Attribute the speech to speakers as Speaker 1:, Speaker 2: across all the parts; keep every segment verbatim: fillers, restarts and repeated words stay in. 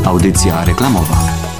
Speaker 1: Audycja reklamowa.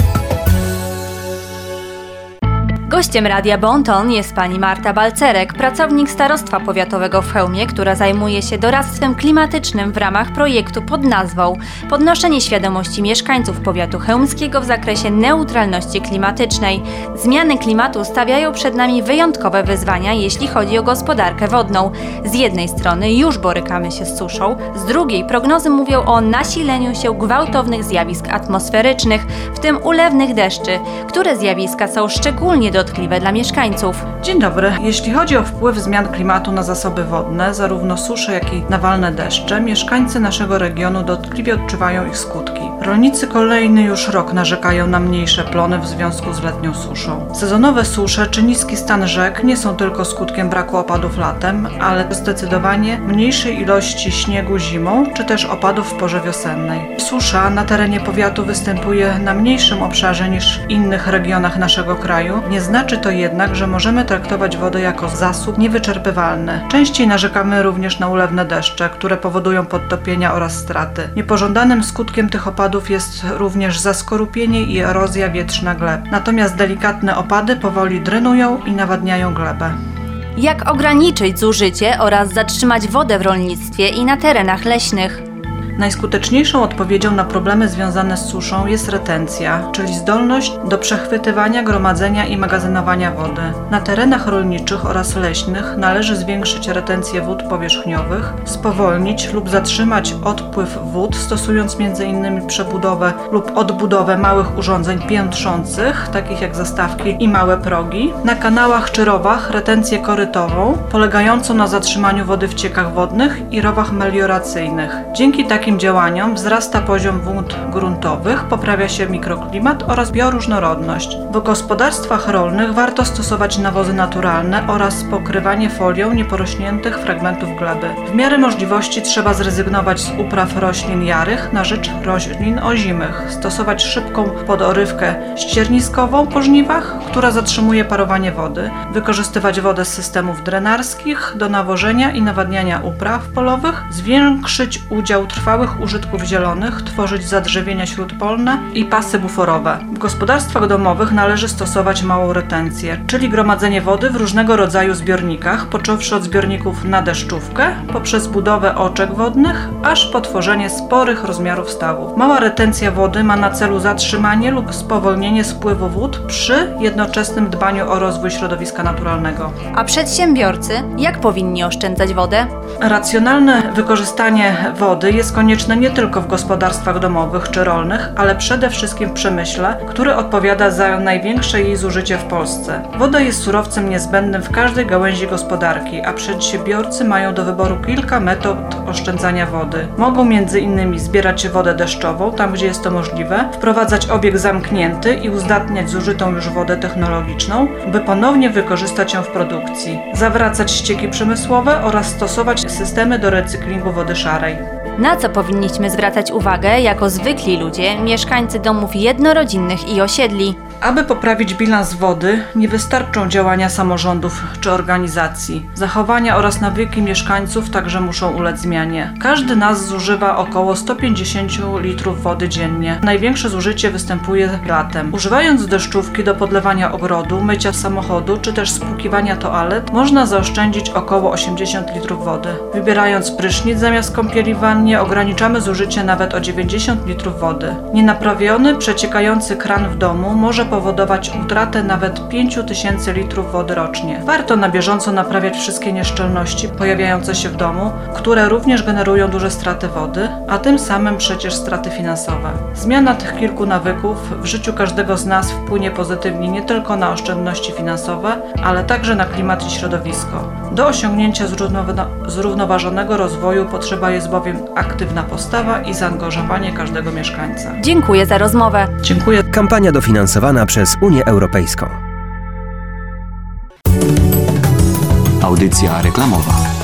Speaker 2: Gościem Radia Bon-Ton jest pani Marta Balcerek, pracownik Starostwa Powiatowego w Chełmie, która zajmuje się doradztwem klimatycznym w ramach projektu pod nazwą Podnoszenie świadomości mieszkańców powiatu chełmskiego w zakresie neutralności klimatycznej. Zmiany klimatu stawiają przed nami wyjątkowe wyzwania, jeśli chodzi o gospodarkę wodną. Z jednej strony już borykamy się z suszą, z drugiej prognozy mówią o nasileniu się gwałtownych zjawisk atmosferycznych, w tym ulewnych deszczy, które zjawiska są szczególnie dotkliwe dla mieszkańców.
Speaker 3: Dzień dobry. Jeśli chodzi o wpływ zmian klimatu na zasoby wodne, zarówno susze, jak i nawalne deszcze, mieszkańcy naszego regionu dotkliwie odczuwają ich skutki. Rolnicy kolejny już rok narzekają na mniejsze plony w związku z letnią suszą. Sezonowe susze czy niski stan rzek nie są tylko skutkiem braku opadów latem, ale zdecydowanie mniejszej ilości śniegu zimą, czy też opadów w porze wiosennej. Susza na terenie powiatu występuje na mniejszym obszarze niż w innych regionach naszego kraju. Nie znaczy to jednak, że możemy traktować wodę jako zasób niewyczerpywalny. Częściej narzekamy również na ulewne deszcze, które powodują podtopienia oraz straty. Niepożądanym skutkiem tych opadów jest również zaskorupienie i erozja wietrzna gleb. Natomiast delikatne opady powoli drenują i nawadniają glebę.
Speaker 2: Jak ograniczyć zużycie oraz zatrzymać wodę w rolnictwie i na terenach leśnych?
Speaker 3: Najskuteczniejszą odpowiedzią na problemy związane z suszą jest retencja, czyli zdolność do przechwytywania, gromadzenia i magazynowania wody. Na terenach rolniczych oraz leśnych należy zwiększyć retencję wód powierzchniowych, spowolnić lub zatrzymać odpływ wód, stosując między innymi przebudowę lub odbudowę małych urządzeń piętrzących, takich jak zastawki i małe progi. Na kanałach czy rowach retencję korytową, polegającą na zatrzymaniu wody w ciekach wodnych i rowach melioracyjnych. Dzięki takim Takim działaniom wzrasta poziom wód gruntowych, poprawia się mikroklimat oraz bioróżnorodność. W gospodarstwach rolnych warto stosować nawozy naturalne oraz pokrywanie folią nieporośniętych fragmentów gleby. W miarę możliwości trzeba zrezygnować z upraw roślin jarych na rzecz roślin ozimych, stosować szybką podorywkę ścierniskową po żniwach, która zatrzymuje parowanie wody, wykorzystywać wodę z systemów drenarskich do nawożenia i nawadniania upraw polowych, zwiększyć udział trwałych użytków zielonych, tworzyć zadrzewienia śródpolne i pasy buforowe. W gospodarstwach domowych należy stosować małą retencję, czyli gromadzenie wody w różnego rodzaju zbiornikach, począwszy od zbiorników na deszczówkę, poprzez budowę oczek wodnych, aż po tworzenie sporych rozmiarów stawów. Mała retencja wody ma na celu zatrzymanie lub spowolnienie spływu wód przy jednoczesnym dbaniu o rozwój środowiska naturalnego.
Speaker 2: A przedsiębiorcy jak powinni oszczędzać wodę?
Speaker 3: Racjonalne wykorzystanie wody jest konieczne nie tylko w gospodarstwach domowych czy rolnych, ale przede wszystkim w przemyśle, który odpowiada za największe jej zużycie w Polsce. Woda jest surowcem niezbędnym w każdej gałęzi gospodarki, a przedsiębiorcy mają do wyboru kilka metod oszczędzania wody. Mogą między innymi zbierać wodę deszczową, tam gdzie jest to możliwe, wprowadzać obieg zamknięty i uzdatniać zużytą już wodę technologiczną, by ponownie wykorzystać ją w produkcji, zawracać ścieki przemysłowe oraz stosować systemy do recyklingu wody szarej.
Speaker 2: Na co powinniśmy zwracać uwagę jako zwykli ludzie, mieszkańcy domów jednorodzinnych i osiedli?
Speaker 3: Aby poprawić bilans wody, nie wystarczą działania samorządów czy organizacji. Zachowania oraz nawyki mieszkańców także muszą ulec zmianie. Każdy nas zużywa około sto pięćdziesiąt litrów wody dziennie. Największe zużycie występuje latem. Używając deszczówki do podlewania ogrodu, mycia samochodu czy też spłukiwania toalet, można zaoszczędzić około osiemdziesiąt litrów wody. Wybierając prysznic zamiast kąpieli w wannie, ograniczamy zużycie nawet o dziewięćdziesiąt litrów wody. Nienaprawiony, przeciekający kran w domu może powodować utratę nawet pięć tysięcy litrów wody rocznie. Warto na bieżąco naprawiać wszystkie nieszczelności pojawiające się w domu, które również generują duże straty wody, a tym samym przecież straty finansowe. Zmiana tych kilku nawyków w życiu każdego z nas wpłynie pozytywnie nie tylko na oszczędności finansowe, ale także na klimat i środowisko. Do osiągnięcia zrównoważonego rozwoju potrzeba jest bowiem aktywna postawa i zaangażowanie każdego mieszkańca.
Speaker 2: Dziękuję za rozmowę.
Speaker 3: Dziękuję.
Speaker 4: Kampania dofinansowana przez Unię Europejską.
Speaker 1: Audycja reklamowa.